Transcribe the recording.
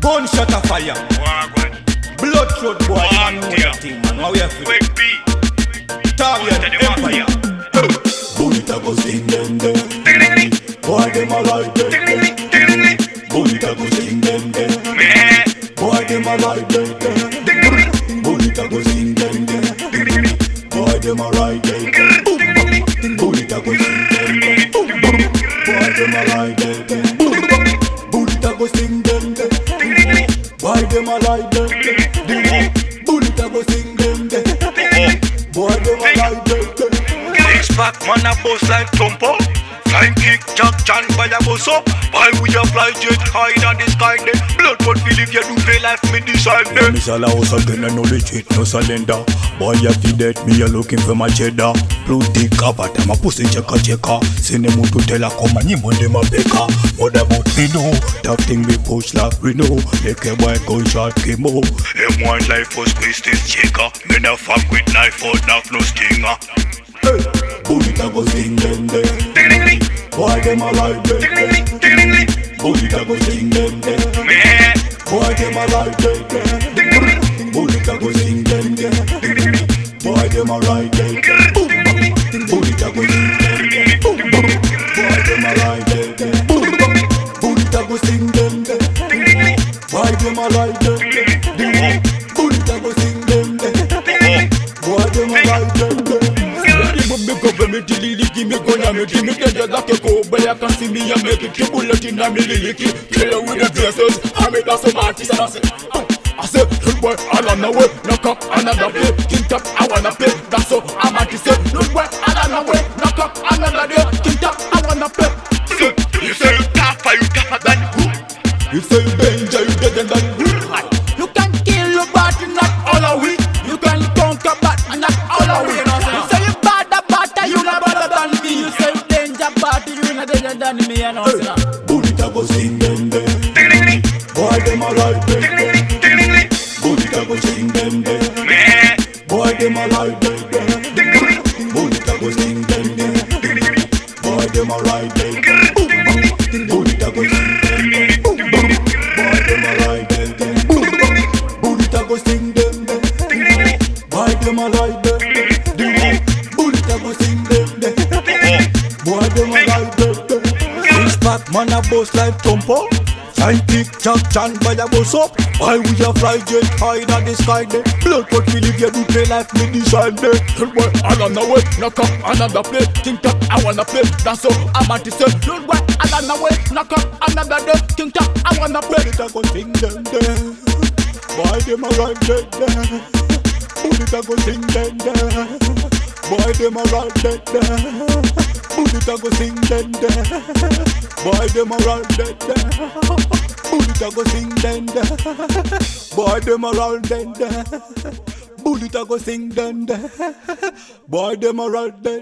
Gunshot of fire. Blood throat boy. Man, know that thing, man. What we have to do? Target Empire. Bullet a go sting them there. Boy them a like them. Bullet a go sting them there. Boy them a like them. Bullet a go sting them there. Boy them a like them. Bullet a go sting them there. Boy them a like them. Bullet a go sting them there. Boy them a like them. Bullet a go sting them there. Boy them a like them. Back man a boss like Trumpo. Flying kick, jack, John by a bus up. While we a fly jet high in the sky then. Blood what feel if you do play life me decide then. Me shall house again and no legit, no surrender. Boy you fi dead, me a looking for my cheddar. Blue dick cover, them a pussy checker. Send them out to tell her come and him on them a baker. Mother but me know, that thing we push like we know. Like a boy gunshot chemo. M1 life was waste is checker. Me na fuck with knife out, not no stinger. Bullet a go sting them there. Boy them a like them. Bullet a go sting them there. Boy them a like them. Bullet a go sting them there. Boy them a like them. Bullet a go sting them there. Boy them a like them. Bullet a go sting them there. Boy them a like them. Bullet a go sting them there. Boy them a like them. Me government lily give me gun and me give me dead like a cow. But I can see me and make it. Bullet in a me licky. Kill her with the dresses. I make that some artist and I say, look boy, all on the way. Knock up another day. King Top, I wanna play. That's so I'm at say, look boy, all on the way. Knock up another day. King Top, I wanna play. You say you tougher than who? You say you danger, you dead than who? You can kill a bat, not all of we. You can conquer bat, not all of we. You say you bad, you not better than me. You say you danger party, you not danger than me. You know, Bullet a go sting them there. Boy them a like them. Bullet a go sting them there. Boy them a like them. Bullet a go sting them there. Boy them a like them. Bullet a go sting them there. Boy them a like them. Bullet a go sting them there. Boy them a like them. Bullet a go sting them there. Boy them a like them. Six pack man a boss like Trumpo. Flying kick, jack, John by a bus up. While we a fly jet high in the sky there. Blood what feel if you do play life me decide there. Look boy, all on the way. Knock up another play. King Top, I wanna play. That's so I'm at the say. Look boy, all on the way. Knock up another day. King Top, I wanna play. Bullet a go sing them there. Boy them a right there. Bullet a go sing them there. Boy them a right there. Bullet a go sing them there. Boy them a right there. Bullet a go sing them there. Boy them a right there. Bullet a go sing them there. Boy them a right there.